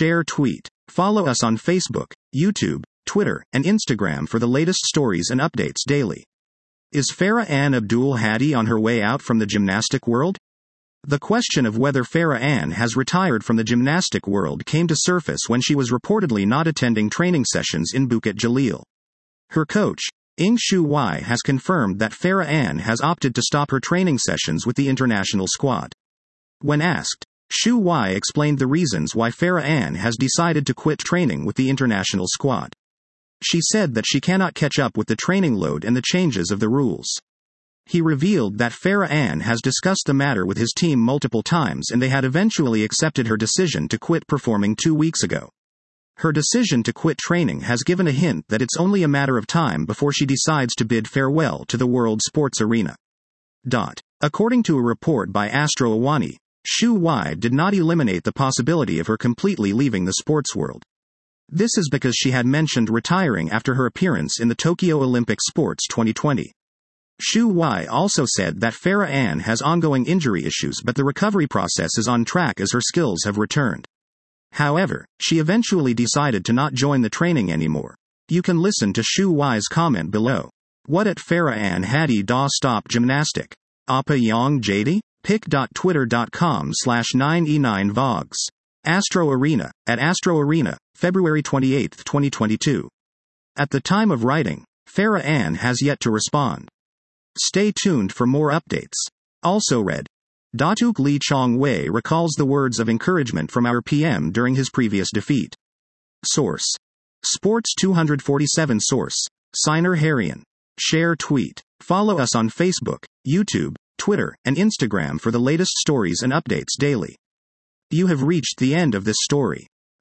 share, tweet. Follow us on Facebook, YouTube, Twitter, and Instagram for the latest stories and updates daily. Is Farah Ann Abdul Hadi on her way out from the gymnastic world? The question of whether Farah Ann has retired from the gymnastic world came to surface when she was reportedly not attending training sessions in Bukit Jalil. Her coach, Ing Shu Wai, has confirmed that Farah Ann has opted to stop her training sessions with the international squad. When asked, Shu Wai explained the reasons why Farah Ann has decided to quit training with the international squad. She said that she cannot catch up with the training load and the changes of the rules. He revealed that Farah Ann has discussed the matter with his team multiple times and they had eventually accepted her decision to quit performing 2 weeks ago. Her decision to quit training has given a hint that it's only a matter of time before she decides to bid farewell to the world sports arena. According to a report by Astro Awani, Shu Wai did not eliminate the possibility of her completely leaving the sports world. This is because she had mentioned retiring after her appearance in the Tokyo Olympic Sports 2020. Shu Wai also said that Farah Ann has ongoing injury issues but the recovery process is on track as her skills have returned. However, she eventually decided to not join the training anymore. You can listen to Shu Wai's comment below. What at Farah Ann Hadi da stop gymnastic? Apa yang jadi? pic.twitter.com/9e9vogs. Astro Arena, at Astro Arena, February 28, 2022. At the time of writing, Farah Ann has yet to respond. Stay tuned for more updates. Also read. Datuk Lee Chong Wei recalls the words of encouragement from our PM during his previous defeat. Source. Sports 247 Source. Signer Harian. Share, tweet. Follow us on Facebook, YouTube, Twitter, and Instagram for the latest stories and updates daily. You have reached the end of this story.